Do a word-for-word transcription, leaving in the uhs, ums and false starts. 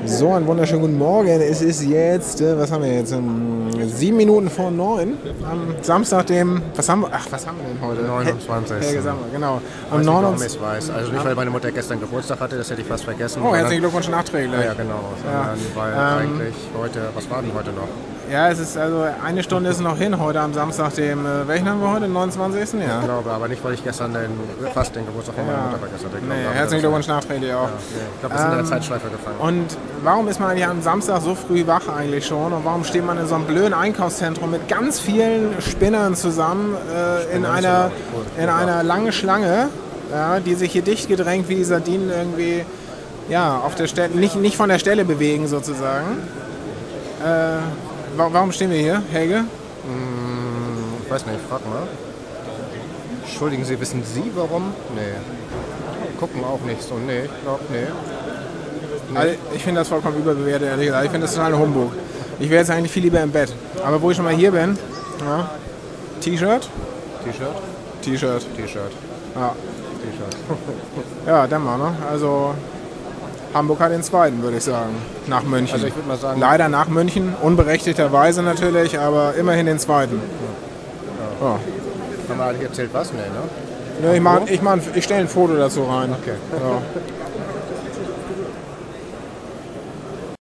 So, einen wunderschönen guten Morgen. Es ist jetzt, äh, was haben wir jetzt? Ähm, sieben Minuten vor neun. Am Samstag, dem, was haben wir, ach, was haben wir denn heute? neunundzwanzigsten Helge Sammer, genau. Am Am warum ich neunundzwanzigsten weiß. Also nicht, weil meine Mutter gestern Geburtstag hatte, das hätte ich fast vergessen. Oh, herzlichen Glückwunsch nachträglich. Ja, ja, genau. Ja. Sondern weil Ähm, eigentlich heute, was war denn heute noch? Ja, es ist also eine Stunde ist noch hin heute am Samstag, dem, äh, welchen haben wir heute? Den neunundzwanzigsten Ja. Ich glaube, aber nicht, weil ich gestern den, fast den Geburtstag von meiner Ja. Mutter vergessen hatte. Ich Nee, glaube, herzlichen das- Glückwunsch nachträglich auch. Ja, nee. Ich glaube, wir sind in der Ähm, Zeitschleife gefangen. Und warum ist man eigentlich am Samstag so früh wach eigentlich schon? Und warum steht man in so einem blöden Einkaufszentrum mit ganz vielen Spinnern zusammen äh, in, einer, in einer langen Schlange, ja, die sich hier dicht gedrängt wie die Sardinen irgendwie ja, auf der Stelle, nicht, nicht von der Stelle bewegen sozusagen? Äh, wa- warum stehen wir hier, Helge? Hm, ich weiß nicht, frag mal. Entschuldigen Sie, wissen Sie warum? Nee. Gucken auch nicht so. Nee, ich glaube, nee. Also ich finde das vollkommen überbewertet, ehrlich gesagt. Ich finde das total ein Humbug. Ich wäre jetzt eigentlich viel lieber im Bett. Aber wo ich schon mal hier bin, ja, T-Shirt, T-Shirt? T-Shirt, T-Shirt. ja. T-Shirt. Ja, dann mal, ne? Also Hamburg hat den zweiten, würde ich sagen, nach München. Also ich würde mal sagen, Leider nach München, unberechtigterweise natürlich, aber immerhin den zweiten. Ja. haben wir eigentlich erzählt was? Nee, ne? Ja, ich mach, ich, mach, ich stelle ein Foto dazu rein. Okay. Ja.